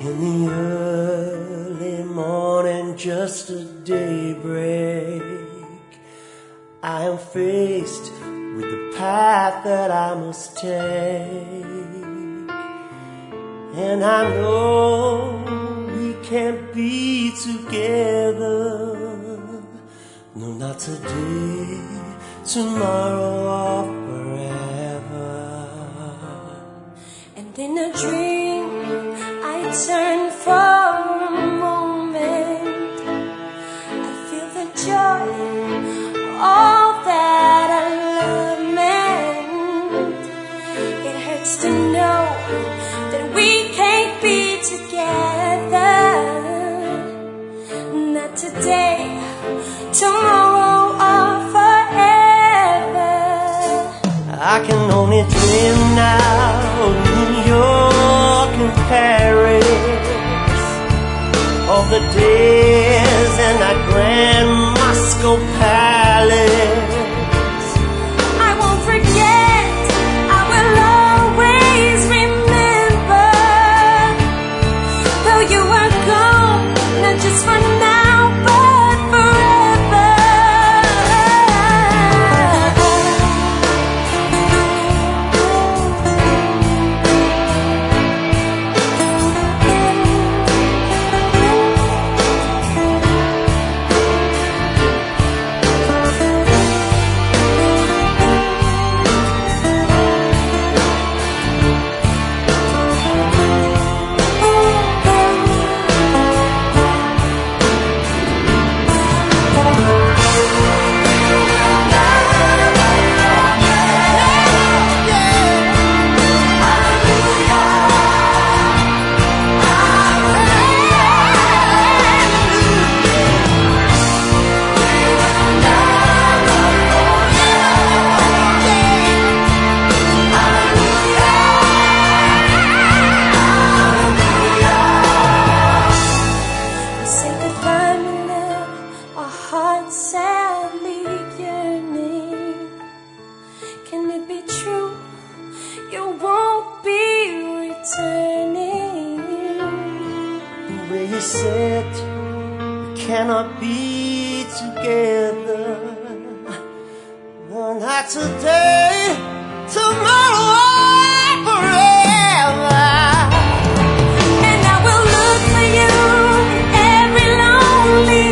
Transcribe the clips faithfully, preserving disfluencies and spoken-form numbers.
In the early morning, just a daybreak, I am faced with the path that I must take. And I know we can't be together, no, not today, tomorrow, or forever. And in a dream I turn for a moment, I feel the joy, all that I love meant. It hurts to know that we can't be together, not today, tomorrow, or forever. I can only dream now of New York and Paris, of the days in that grand Moscow palace. I won't forget, I will always remember, though you were gone, not just for now, but forever. Sadly yearning, can it be true you won't be returning? The way you said we cannot be together, no, not today, tomorrow, or forever. And I will look for you in every lonely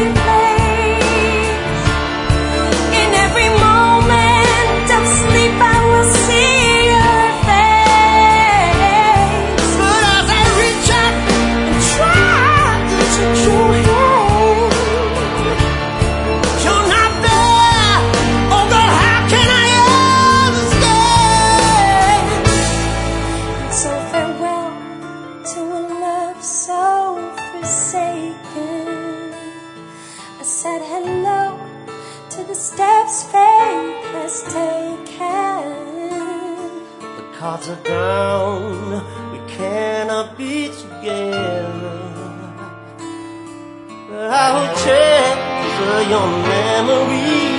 I said hello to the steps fate has taken. The cards are down, we cannot be together, but I will treasure your memory.